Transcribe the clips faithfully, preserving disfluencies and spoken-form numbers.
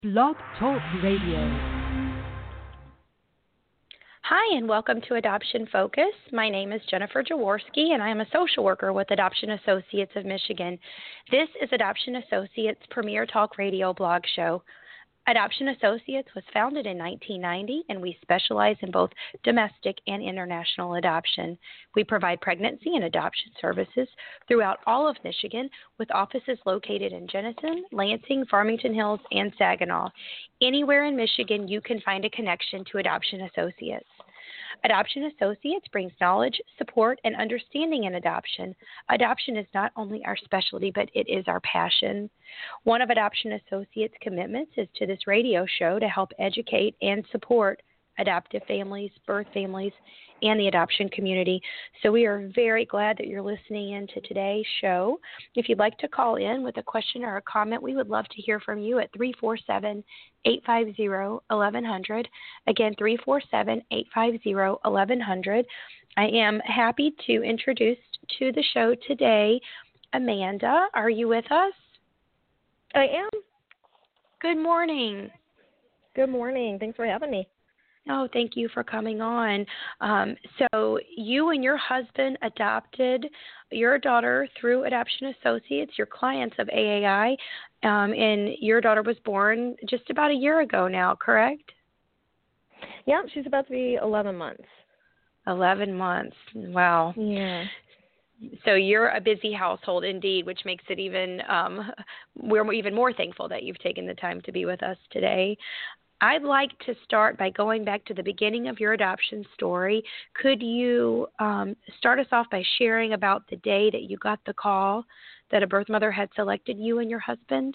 Blog Talk Radio. Hi, and welcome to Adoption Focus. My name is Jennifer Jaworski, and I am a social worker with Adoption Associates of Michigan. This is Adoption Associates' premier talk radio blog show. Adoption Associates was founded in nineteen ninety, and we specialize in both domestic and international adoption. We provide pregnancy and adoption services throughout all of Michigan, with offices located in Jenison, Lansing, Farmington Hills, and Saginaw. Anywhere in Michigan, you can find a connection to Adoption Associates. Adoption Associates brings knowledge, support, and understanding in adoption. Adoption is not only our specialty, but it is our passion. One of Adoption Associates' commitments is to this radio show to help educate and support adoptive families, birth families, and the adoption community. So we are very glad that you're listening in to today's show. If you'd like to call in with a question or a comment, we would love to hear from you at three four seven, eight five zero, one one zero zero. Again, three four seven, eight five zero, one one zero zero. I am happy to introduce to the show today Amanda. Are you with us? I am. Good morning. Good morning. Thanks for having me. Oh, thank you for coming on. Um, so you and your husband adopted your daughter through Adoption Associates, your clients of A A I, um, and your daughter was born just about a year ago now, correct? Yeah, she's about to be eleven months. eleven months. Wow. Yeah. So you're a busy household indeed, which makes it even, um, we're even more thankful that you've taken the time to be with us today. I'd like to start by going back to the beginning of your adoption story. Could you um, start us off by sharing about the day that you got the call that a birth mother had selected you and your husband?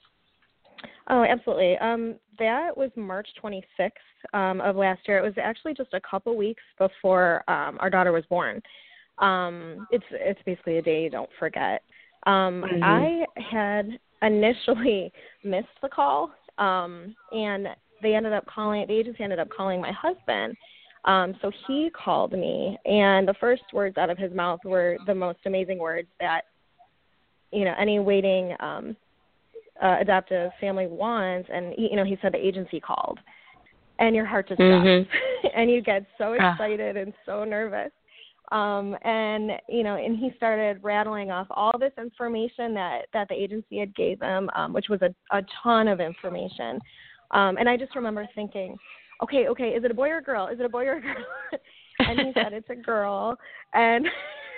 Oh, absolutely. Um, that was March twenty-sixth um, of last year. It was actually just a couple weeks before um, our daughter was born. Um, it's it's basically a day you don't forget. Um, mm-hmm. I had initially missed the call, um, and they ended up calling, the agency ended up calling my husband. Um, so he called me, and the first words out of his mouth were the most amazing words that, you know, any waiting um, uh, adoptive family wants. And, he, you know, he said the agency called, and your heart just mm-hmm. drops, and you get so excited and so nervous. Um, and, you know, and he started rattling off all this information that, that the agency had gave him, um, which was a, a ton of information. Um, and I just remember thinking, okay, okay, is it a boy or a girl? Is it a boy or a girl? And he said it's a girl. And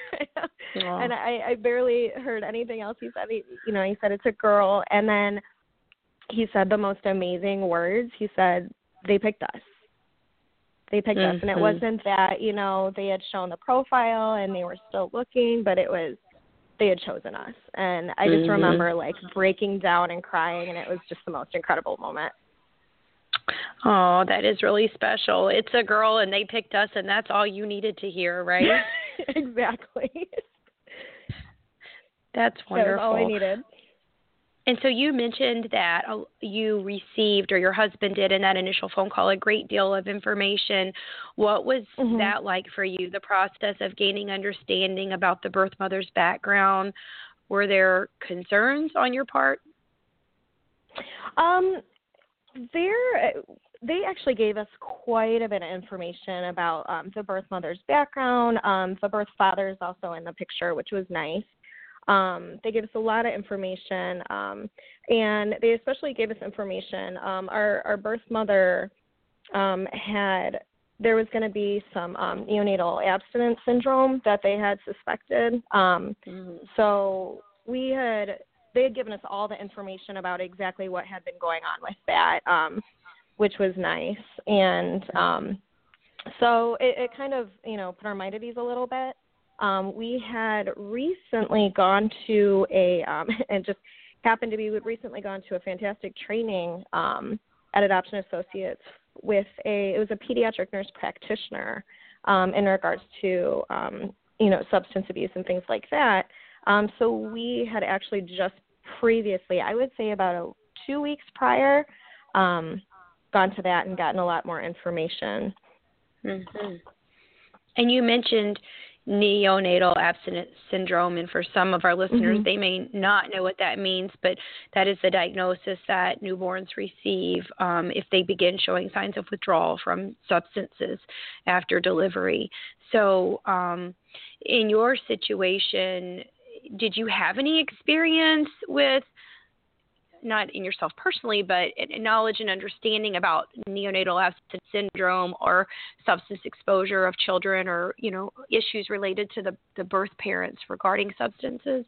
and I, I barely heard anything else he said. He, you know, he said it's a girl. And then he said the most amazing words. He said, they picked us. They picked mm-hmm. us. And it wasn't that, you know, they had shown the profile and they were still looking, but it was, they had chosen us. And I just mm-hmm. remember, like, breaking down and crying, and it was just the most incredible moment. Oh, that is really special. It's a girl, and they picked us, and that's all you needed to hear, right? Exactly. That's wonderful. That was all I needed. And so you mentioned that you received, or your husband did, in that initial phone call, a great deal of information. What was mm-hmm. that like for you, the process of gaining understanding about the birth mother's background? Were there concerns on your part? Um, there, they actually gave us quite a bit of information about um, the birth mother's background. Um, the birth father is also in the picture, which was nice. Um, they gave us a lot of information, um, and they especially gave us information. Um, our, our birth mother um, had, there was going to be some um, neonatal abstinence syndrome that they had suspected. Um, mm-hmm. So we had, they had given us all the information about exactly what had been going on with that, um, which was nice. And um, so it, it kind of, you know, put our mind at ease a little bit. Um, we had recently gone to a, um, and just happened to be, we'd recently gone to a fantastic training um, at Adoption Associates with a, it was a pediatric nurse practitioner um, in regards to, um, you know, substance abuse and things like that. Um, so we had actually just previously, I would say about a, two weeks prior, um, gone to that and gotten a lot more information. Mm-hmm. And you mentioned neonatal abstinence syndrome, and for some of our listeners, Mm-hmm. they may not know what that means, but that is the diagnosis that newborns receive um, if they begin showing signs of withdrawal from substances after delivery. So um, in your situation, did you have any experience with, not in yourself personally, but knowledge and understanding about neonatal abstinence syndrome or substance exposure of children, or, you know, issues related to the, the birth parents regarding substances?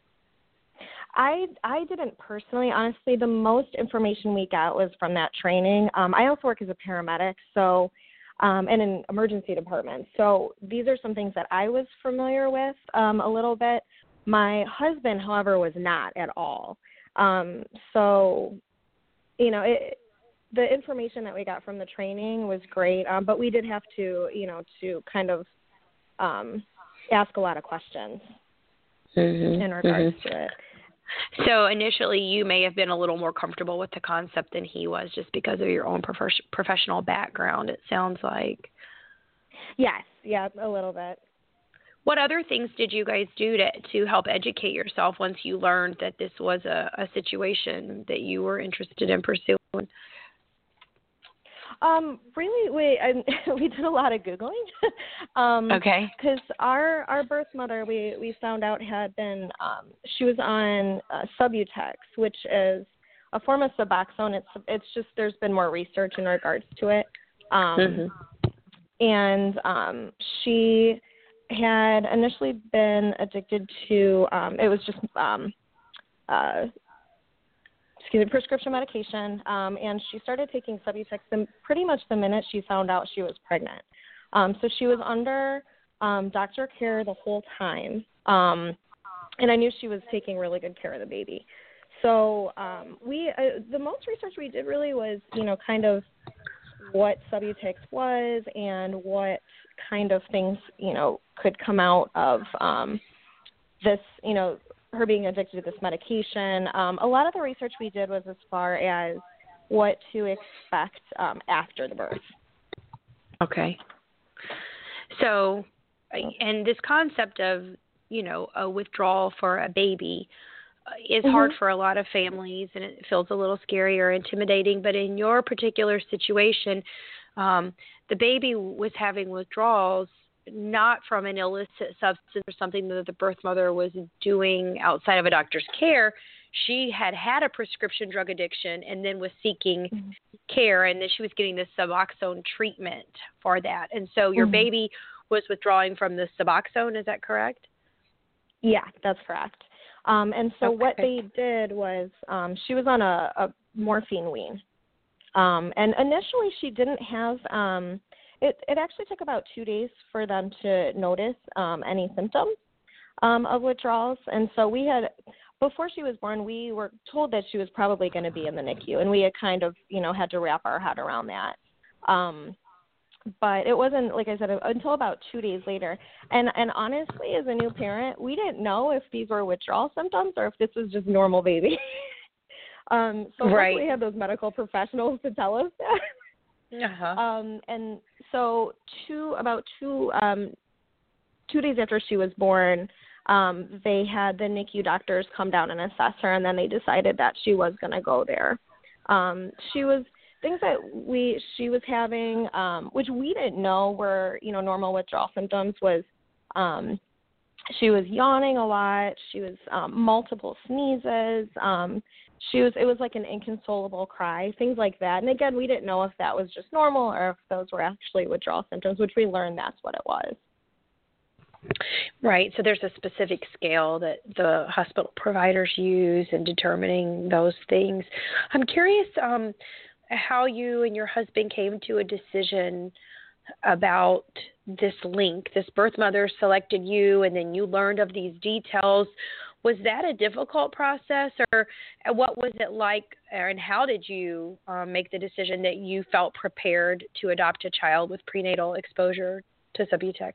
I I didn't personally, honestly. The most information we got was from that training. Um, I also work as a paramedic, so um, and in emergency departments. So these are some things that I was familiar with um, a little bit. My husband, however, was not at all. Um, so, you know, it, the information that we got from the training was great, um, but we did have to, you know, to kind of um, ask a lot of questions mm-hmm. in regards mm-hmm. to it. So initially you may have been a little more comfortable with the concept than he was, just because of your own prof- professional background, it sounds like. Yes, yeah, a little bit. What other things did you guys do to to help educate yourself once you learned that this was a, a situation that you were interested in pursuing? Um, really, we I, we did a lot of Googling. um, okay. Because our our birth mother, we we found out had been um, she was on uh, Subutex, which is a form of Suboxone. It's it's just there's been more research in regards to it. Um, mm-hmm. And um, she had initially been addicted to, um, it was just, um, uh, excuse me, prescription medication, um, and she started taking Subutex the, pretty much the minute she found out she was pregnant. Um, so she was under um, doctor care the whole time, um, and I knew she was taking really good care of the baby. So um, we, uh, the most research we did really was, you know, kind of what Subutex was and what kind of things, you know, could come out of um, this, you know, her being addicted to this medication. Um, a lot of the research we did was as far as what to expect um, after the birth. Okay. So, and this concept of, you know, a withdrawal for a baby is mm-hmm. hard for a lot of families, and it feels a little scary or intimidating. But in your particular situation, um, the baby was having withdrawals not from an illicit substance or something that the birth mother was doing outside of a doctor's care. She had had a prescription drug addiction and then was seeking mm-hmm. care, and then she was getting this Suboxone treatment for that. And so your mm-hmm. baby was withdrawing from the Suboxone, is that correct? Yeah, that's correct. Um, and so okay. what they did was um, she was on a, a morphine wean. Um, and initially she didn't have um, – it, it actually took about two days for them to notice um, any symptoms um, of withdrawals. And so we had – before she was born, we were told that she was probably going to be in the N I C U, and we had kind of, you know, had to wrap our head around that. Um But it wasn't, like I said, until about two days later. And and honestly, as a new parent, we didn't know if these were withdrawal symptoms or if this was just normal baby. um, so right. we had those medical professionals to tell us that. Uh-huh. Um, and so two about two um, two days after she was born, um, they had the N I C U doctors come down and assess her, and then they decided that she was going to go there. Um, she was. Things that we she was having, um, which we didn't know were, you know, normal withdrawal symptoms, was um, she was yawning a lot. She was um, multiple sneezes. Um, she was it was like an inconsolable cry, things like that. And again, we didn't know if that was just normal or if those were actually withdrawal symptoms, which we learned that's what it was. Right. So there's a specific scale that the hospital providers use in determining those things. I'm curious. Um, how you and your husband came to a decision about this link. This birth mother selected you, and then you learned of these details. Was that a difficult process, or what was it like, and how did you um, make the decision that you felt prepared to adopt a child with prenatal exposure to Subutex?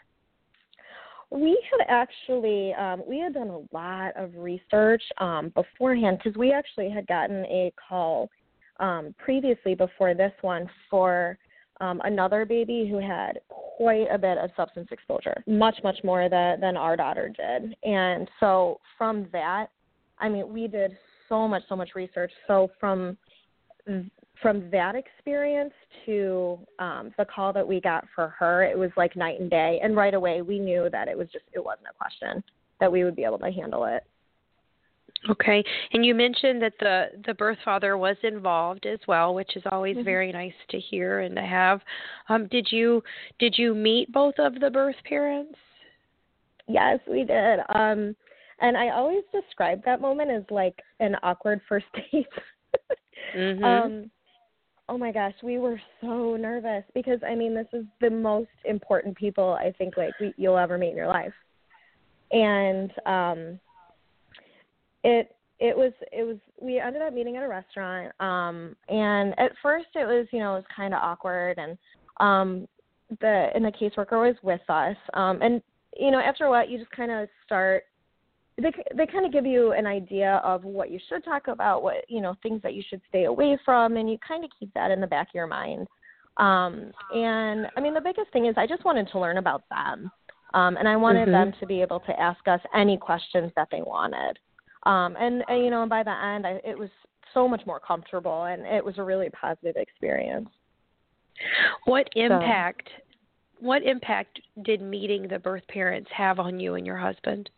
We had actually, um, we had done a lot of research um, beforehand, because we actually had gotten a call Um, previously before this one for um, another baby who had quite a bit of substance exposure, much, much more than, than our daughter did. And so from that, I mean, we did so much, so much research. So from from that experience to um, the call that we got for her, it was like night and day. And right away, we knew that it was just, it wasn't a question, that we would be able to handle it. Okay. And you mentioned that the, the birth father was involved as well, which is always Mm-hmm. very nice to hear and to have. Um, did you did you meet both of the birth parents? Yes, we did. Um, and I always describe that moment as like an awkward first date. Mm-hmm. um, oh my gosh, we were so nervous because, I mean, this is the most important people I think like we, you'll ever meet in your life. And um, it it was it was we ended up meeting at a restaurant. Um, and at first it was you know it was kind of awkward, and um, the and the caseworker was with us. Um, and you know after a while you just kind of start. They they kind of give you an idea of what you should talk about, what you know things that you should stay away from, and you kind of keep that in the back of your mind. Um, and I mean, the biggest thing is I just wanted to learn about them, um, and I wanted Mm-hmm. them to be able to ask us any questions that they wanted. Um, and, and you know, by the end, I, it was so much more comfortable, and it was a really positive experience. What So, impact what impact did meeting the birth parents have on you and your husband?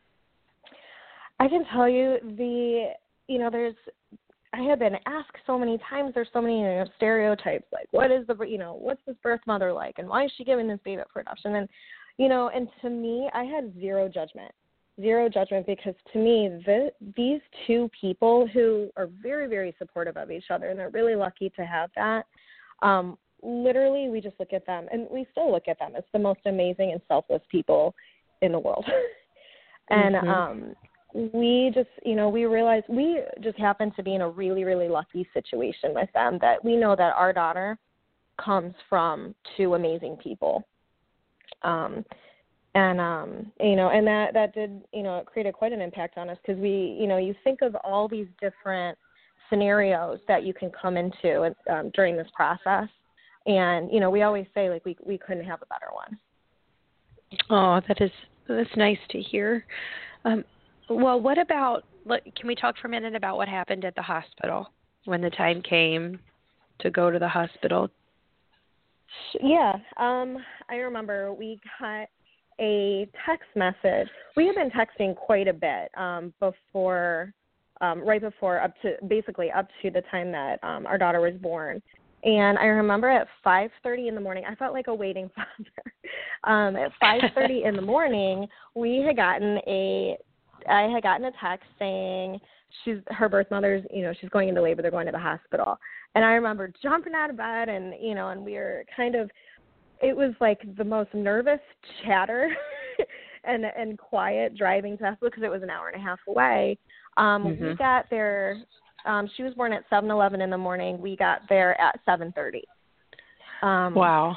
I can tell you the, you know, there's, I have been asked so many times, there's so many you know, stereotypes, like what is the, you know, what's this birth mother like, and why is she giving this baby up for adoption? And, you know, and to me, I had zero judgment, zero judgment, because to me, the, these two people who are very, very supportive of each other, and they're really lucky to have that, um, literally we just look at them, and we still look at them as the most amazing and selfless people in the world. and, Mm-hmm. um, we just, you know, we realized we just happened to be in a really, really lucky situation with them, that we know that our daughter comes from two amazing people. Um, and, um, you know, and that, that did, you know, it created quite an impact on us, because we, you know, you think of all these different scenarios that you can come into um, during this process. And, you know, we always say, like, we we couldn't have a better one. Oh, that is, that's nice to hear. Um, Well, what about, can we talk for a minute about what happened at the hospital when the time came to go to the hospital? Yeah. Um, I remember we got a text message. We had been texting quite a bit um, before, um, right before, up to, basically up to the time that um, our daughter was born. And I remember at five thirty in the morning, I felt like a waiting father. um, at five thirty in the morning, we had gotten a I had gotten a text saying she's her birth mother's, you know, she's going into labor. They're going to the hospital. And I remember jumping out of bed, and, you know, and we were kind of, it was like the most nervous chatter and and quiet driving to hospital, because it was an hour and a half away. Um, Mm-hmm. We got there. Um, she was born at seven eleven in the morning. We got there at seven thirty. Um, Wow.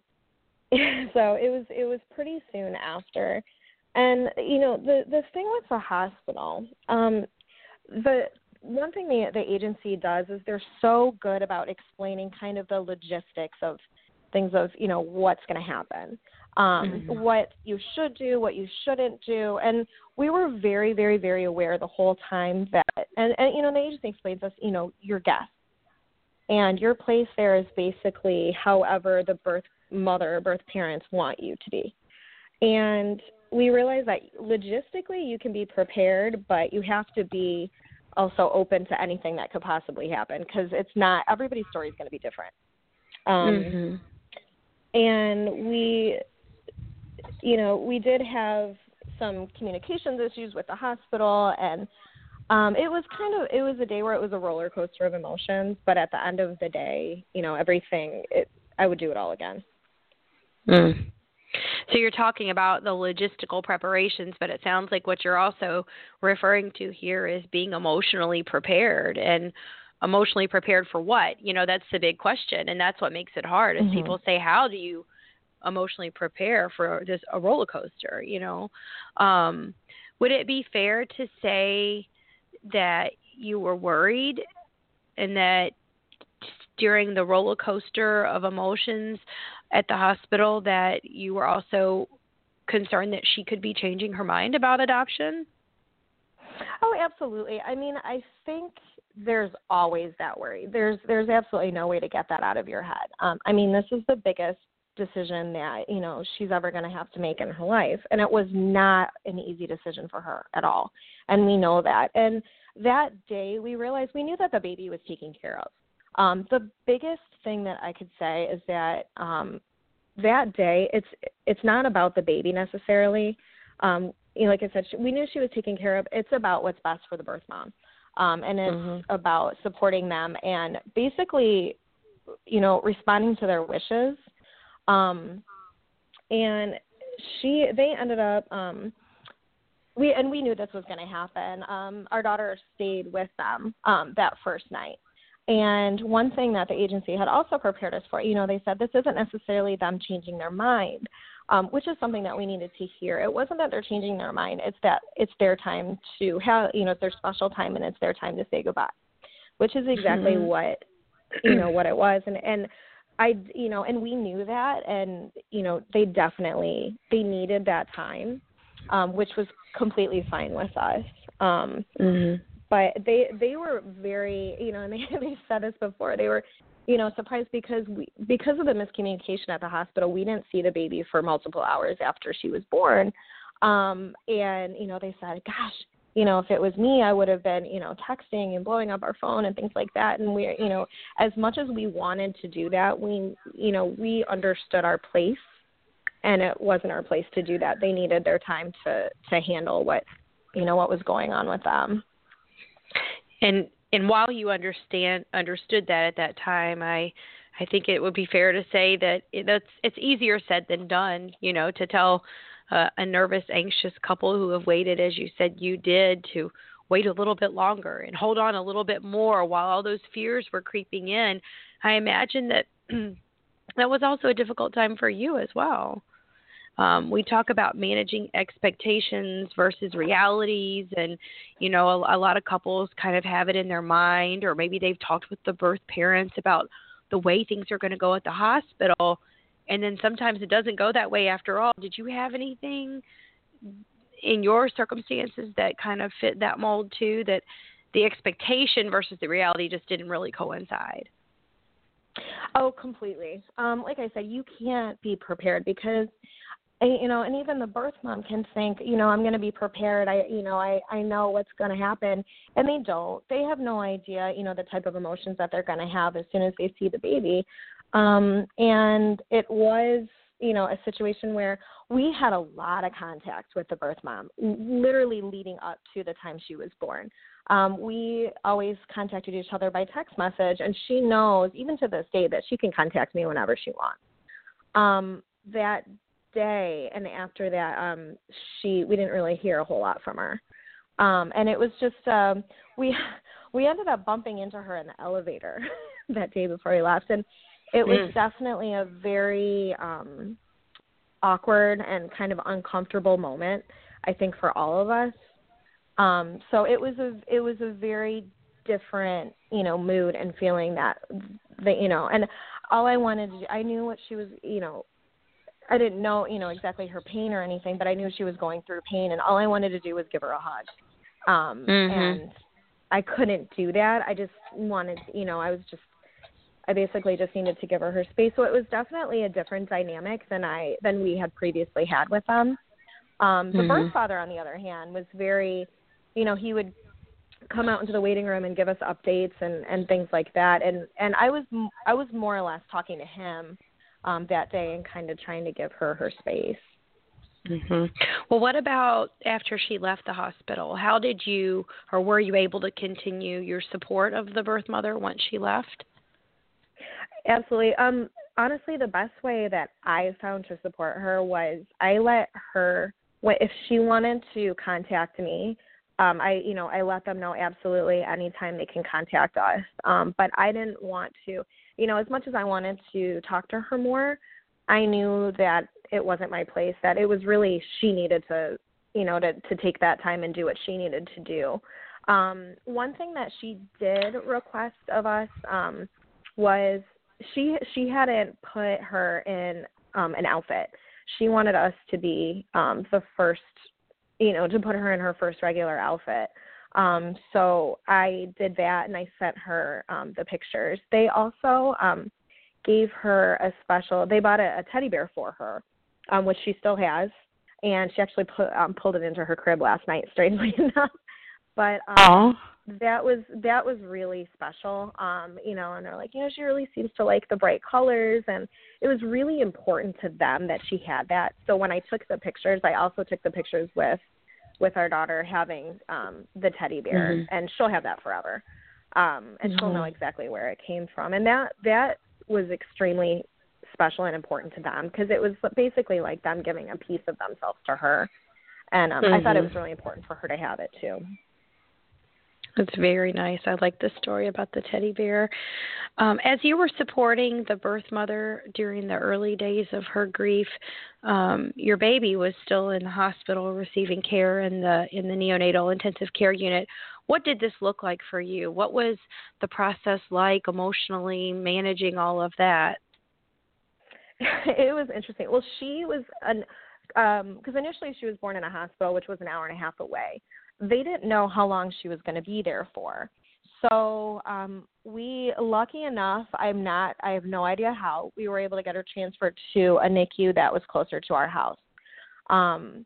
So it was it was pretty soon after. And, you know, the, the thing with the hospital, um, the one thing the, the agency does is they're so good about explaining kind of the logistics of things of, you know, what's going to happen, um, Mm-hmm. what you should do, what you shouldn't do. And we were very, very, very aware the whole time that, and, and you know, the agency explains us, you know, your guest. And your place there is basically however the birth mother, birth parents want you to be. And we realize that logistically you can be prepared, but you have to be also open to anything that could possibly happen, because it's not, everybody's story is going to be different. Um, Mm-hmm. And we, you know, we did have some communications issues with the hospital, and um, it was kind of, it was a day where it was a roller coaster of emotions, but at the end of the day, you know, everything, it, I would do it all again. Mm. So you're talking about the logistical preparations, but it sounds like what you're also referring to here is being emotionally prepared. And emotionally prepared for what? You know, that's the big question, and that's what makes it hard. Is Mm-hmm. people say, how do you emotionally prepare for this a roller coaster? You know, um, would it be fair to say that you were worried and that during the roller coaster of emotions at the hospital that you were also concerned that she could be changing her mind about adoption? Oh, absolutely. I mean, I think there's always that worry. There's there's absolutely no way to get that out of your head. Um, I mean, this is the biggest decision that, you know, she's ever going to have to make in her life. And it was not an easy decision for her at all. And we know that. And that day we realized we knew that the baby was taken care of. Um, the biggest thing that I could say is that um, that day, it's it's not about the baby necessarily. Um, you know, like I said, she, we knew she was taken care of. It's about what's best for the birth mom. Um, and it's mm-hmm. about supporting them and basically, you know, responding to their wishes. Um, and she, they ended up, um, we, and we knew this was going to happen. Um, our daughter stayed with them, um, that first night. And one thing that the agency had also prepared us for, you know, they said this isn't necessarily them changing their mind, um, which is something that we needed to hear. It wasn't that they're changing their mind. It's that it's their time to have, you know, it's their special time and it's their time to say goodbye, which is exactly mm-hmm. what, you know, what it was. And, and I, you know, and we knew that, and, you know, they definitely, they needed that time, um, which was completely fine with us. Um, mm-hmm. But they, they were very, you know, and they, they said this before, they were, you know, surprised because we, because of the miscommunication at the hospital, we didn't see the baby for multiple hours after she was born. Um, and, you know, they said, gosh, you know, if it was me, I would have been, you know, texting and blowing up our phone and things like that. And we're, you know, as much as we wanted to do that, we, you know, we understood our place, and it wasn't our place to do that. They needed their time to, to handle what, you know, what was going on with them. And, and while you understand, understood that at that time, I, I think it would be fair to say that it, that's, it's easier said than done, you know, to tell Uh, a nervous, anxious couple who have waited, as you said you did, to wait a little bit longer and hold on a little bit more while all those fears were creeping in. I imagine that that was also a difficult time for you as well. Um, we talk about managing expectations versus realities, and, you know, a, a lot of couples kind of have it in their mind, or maybe they've talked with the birth parents about the way things are going to go at the hospital. And then sometimes it doesn't go that way after all. Did you have anything in your circumstances that kind of fit that mold too, that the expectation versus the reality just didn't really coincide? Oh, completely. Um, like I said, you can't be prepared because, you know, and even the birth mom can think, you know, I'm going to be prepared. I, you know, I, I know what's going to happen. And they don't. They have no idea, you know, the type of emotions that they're going to have as soon as they see the baby. Um, and it was, you know, a situation where we had a lot of contact with the birth mom, literally leading up to the time she was born. Um, we always contacted each other by text message, and she knows, even to this day, that she can contact me whenever she wants. Um, that day and after that, um, she we didn't really hear a whole lot from her. Um, and it was just, um, we we ended up bumping into her in the elevator that day before we left, and it was mm. definitely a very um, awkward and kind of uncomfortable moment, I think, for all of us. Um, so it was a it was a very different, you know, mood and feeling that, that, you know, and all I wanted to do, I knew what she was, you know, I didn't know, you know, exactly her pain or anything, but I knew she was going through pain, and all I wanted to do was give her a hug. Um, mm-hmm. And I couldn't do that. I just wanted, you know, I was just, I basically just needed to give her her space. So it was definitely a different dynamic than I than we had previously had with them. Um, the mm-hmm. birth father, on the other hand, was very, you know, he would come out into the waiting room and give us updates and, and things like that. And, and I was I was more or less talking to him um, that day and kind of trying to give her her space. Mm-hmm. Well, what about after she left the hospital? How did you, or were you able to continue your support of the birth mother once she left? Absolutely. Um, honestly, the best way that I found to support her was I let her, if she wanted to contact me, um, I, you know, I let them know absolutely anytime they can contact us. Um, but I didn't want to, you know, as much as I wanted to talk to her more, I knew that it wasn't my place, that it was really, she needed to, you know, to, to take that time and do what she needed to do. Um, one thing that she did request of us, um, was she she hadn't put her in um, an outfit. She wanted us to be um, the first, you know, to put her in her first regular outfit. Um, so I did that, and I sent her um, the pictures. They also um, gave her a special, they bought a, a teddy bear for her, um, which she still has, and she actually put, um, pulled it into her crib last night, strangely enough. But um, that was that was really special, um, you know, and they're like, you know, she really seems to like the bright colors, and it was really important to them that she had that. So when I took the pictures, I also took the pictures with with our daughter having um, the teddy bear, mm-hmm. and she'll have that forever, um, and mm-hmm. she'll know exactly where it came from. And that that was extremely special and important to them, because it was basically like them giving a piece of themselves to her, and um, mm-hmm. I thought it was really important for her to have it too. That's very nice. I like the story about the teddy bear. Um, as you were supporting the birth mother during the early days of her grief, um, your baby was still in the hospital receiving care in the in the neonatal intensive care unit. What did this look like for you? What was the process like emotionally, managing all of that? It was interesting. Well, she was an because um, initially she was born in a hospital, which was an hour and a half away. They didn't know how long she was going to be there for. So um, we, lucky enough, I'm not, I have no idea how, we were able to get her transferred to a N I C U that was closer to our house. Um,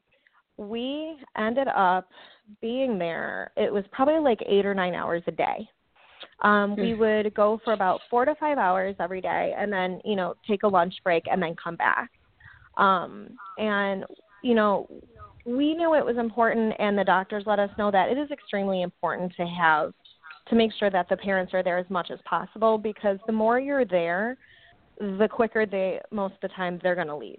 we ended up being there, it was probably like eight or nine hours a day. Um, we would go for about four to five hours every day, and then, you know, take a lunch break and then come back. Um, and, you know, we knew it was important, and the doctors let us know that it is extremely important to have, to make sure that the parents are there as much as possible, because the more you're there, the quicker they, most of the time, they're going to leave.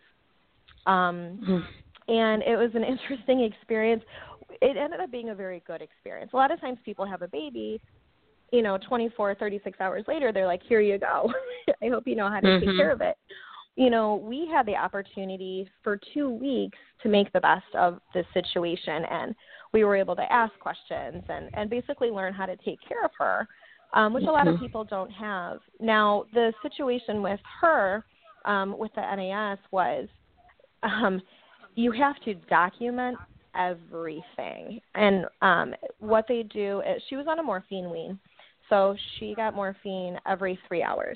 Um, mm-hmm. And it was an interesting experience. It ended up being a very good experience. A lot of times people have a baby, you know, twenty-four, thirty-six hours later, they're like, here you go. I hope you know how to mm-hmm. take care of it. You know, we had the opportunity for two weeks to make the best of this situation, and we were able to ask questions and, and basically learn how to take care of her, um, which a lot of people don't have. Now, the situation with her, um, with the N A S was um, you have to document everything. And um, what they do is, she was on a morphine wean, so she got morphine every three hours.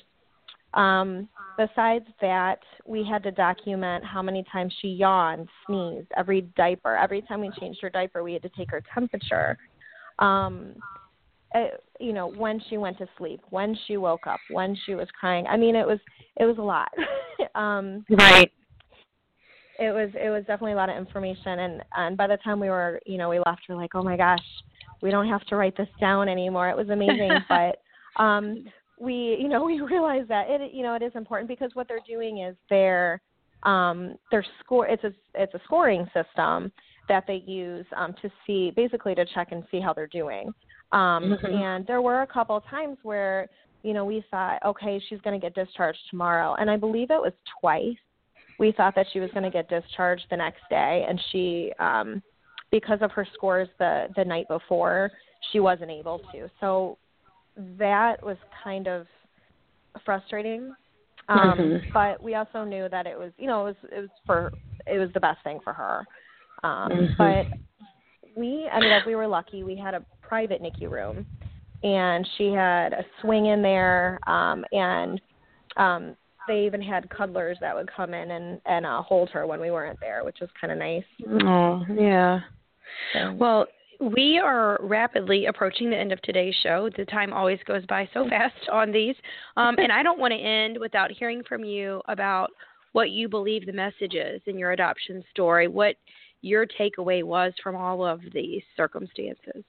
Um, besides that, we had to document how many times she yawned, sneezed, every diaper. Every time we changed her diaper, we had to take her temperature. Um, it, you know, when she went to sleep, when she woke up, when she was crying. I mean, it was it was a lot. um, right. It was it was definitely a lot of information, and and by the time we were, you know, we left, we were like, oh my gosh, we don't have to write this down anymore. It was amazing, but. Um, we, you know, we realize that it, you know, it is important, because what they're doing is they're, um, they're score. It's a, it's a scoring system that they use um, to see, basically to check and see how they're doing. Um, mm-hmm. And there were a couple of times where, you know, we thought, okay, she's going to get discharged tomorrow, and I believe it was twice. We thought that she was going to get discharged the next day, and she, um, because of her scores the the night before, she wasn't able to. So that was kind of frustrating, um, mm-hmm. but we also knew that it was, you know, it was it was for it was the best thing for her. Um, mm-hmm. But we ended up, we were lucky. We had a private N I C U room, and she had a swing in there, um, and um, they even had cuddlers that would come in and and uh, hold her when we weren't there, which was kind of nice. Oh, yeah. So. Well. We are rapidly approaching the end of today's show. The time always goes by so fast on these. Um, and I don't want to end without hearing from you about what you believe the message is in your adoption story, what your takeaway was from all of these circumstances.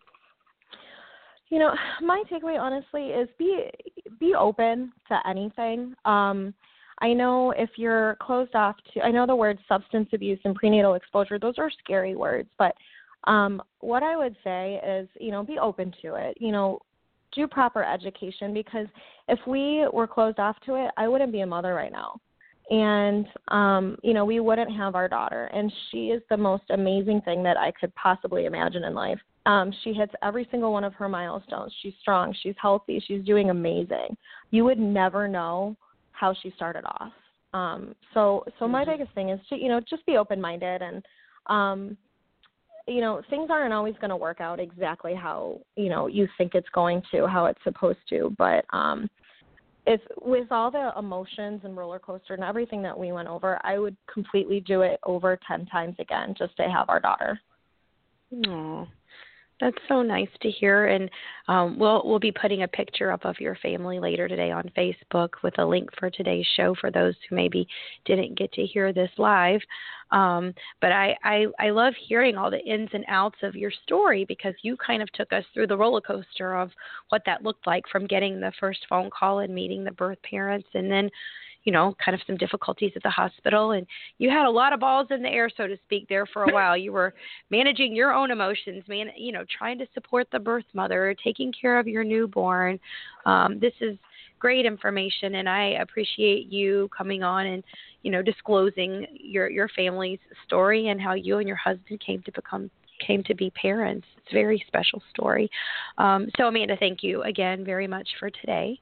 You know, my takeaway, honestly, is be be open to anything. Um, I know if you're closed off to, I know the words substance abuse and prenatal exposure, those are scary words, but Um, what I would say is, you know, be open to it, you know, do proper education, because if we were closed off to it, I wouldn't be a mother right now. And, um, you know, we wouldn't have our daughter. And she is the most amazing thing that I could possibly imagine in life. Um, she hits every single one of her milestones. She's strong. She's healthy. She's doing amazing. You would never know how she started off. Um, so, so my biggest thing is to, you know, just be open-minded and, um, you know, things aren't always going to work out exactly how, you know, you think it's going to, how it's supposed to. But um, if with all the emotions and roller coaster and everything that we went over, I would completely do it over ten times again just to have our daughter. Aww. That's so nice to hear, and um, we'll we'll be putting a picture up of your family later today on Facebook with a link for today's show for those who maybe didn't get to hear this live. Um, but I, I, I love hearing all the ins and outs of your story because you kind of took us through the roller coaster of what that looked like from getting the first phone call and meeting the birth parents and then, you know, kind of some difficulties at the hospital. And you had a lot of balls in the air, so to speak, there for a while. You were managing your own emotions, man, you know, trying to support the birth mother, taking care of your newborn. Um, this is great information, and I appreciate you coming on and, you know, disclosing your, your family's story and how you and your husband came to become came to be parents. It's a very special story. Um, so, Amanda, thank you again very much for today.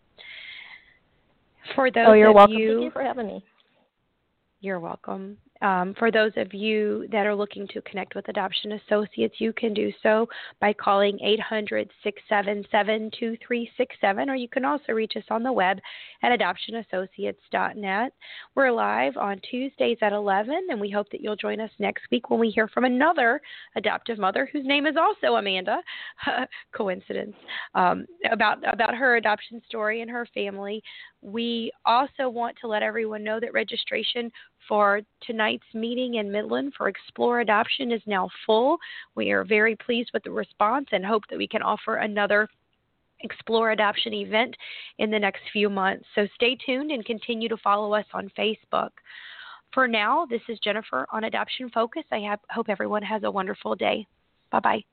For those oh, you're of welcome. You, Thank you for having me. You're welcome. Um, for those of you that are looking to connect with Adoption Associates, you can do so by calling eight hundred, six seven seven, two three six seven, or you can also reach us on the web at adoption associates dot net. We're live on Tuesdays at eleven, and we hope that you'll join us next week when we hear from another adoptive mother whose name is also Amanda, coincidence, um, about, about her adoption story and her family. We also want to let everyone know that registration for tonight's meeting in Midland for Explore Adoption is now full. We are very pleased with the response and hope that we can offer another Explore Adoption event in the next few months. So stay tuned and continue to follow us on Facebook. For now, this is Jennifer on Adoption Focus. I have, hope everyone has a wonderful day. Bye-bye.